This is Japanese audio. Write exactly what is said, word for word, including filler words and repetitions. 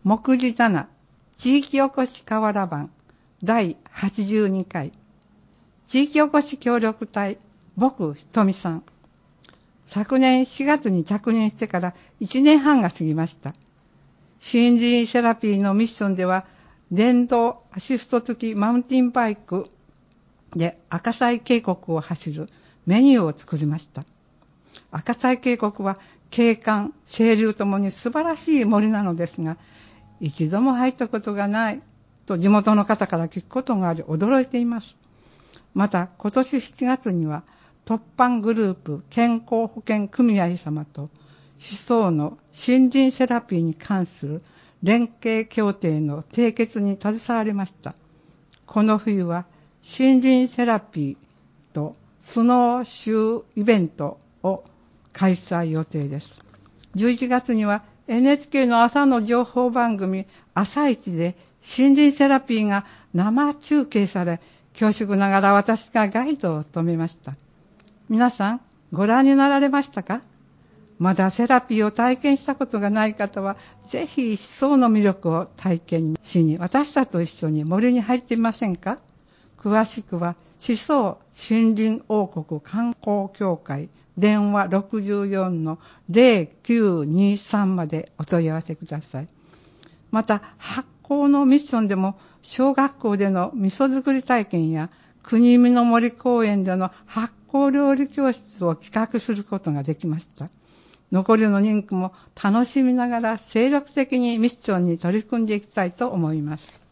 目次なな、地域おこし河原版だいはちじゅうにかい、地域おこし協力隊、僕ひとみさん。昨年しがつに着任してからいちねんはんが過ぎました。森林セラピーのミッションでは、電動アシスト付きマウンテンバイクで赤西渓谷を走るメニューを作りました。赤西渓谷は景観、清流ともに素晴らしい森なのですが、一度も入ったことがないと地元の方から聞くことがあり驚いています。また今年しちがつには突版グループ健康保険組合様と思想の森林セラピーに関する連携協定の締結に携わりました。この冬は森林セラピーとスノーシューイベントを開催予定です。じゅういちがつには エヌエイチケー の朝の情報番組朝一で森林セラピーが生中継され、恐縮ながら私がガイドを務めました。皆さんご覧になられましたか？まだセラピーを体験したことがない方は、ぜひ思想の魅力を体験しに、私たちと一緒に森に入ってみませんか？詳しくは、思想森林王国観光協会電話 ろくじゅうよんのゼロきゅうにさん までお問い合わせください。また、発酵のミッションでも、小学校での味噌作り体験や、国見の森公園での発酵料理教室を企画することができました。残りの任務も楽しみながら精力的にミッションに取り組んでいきたいと思います。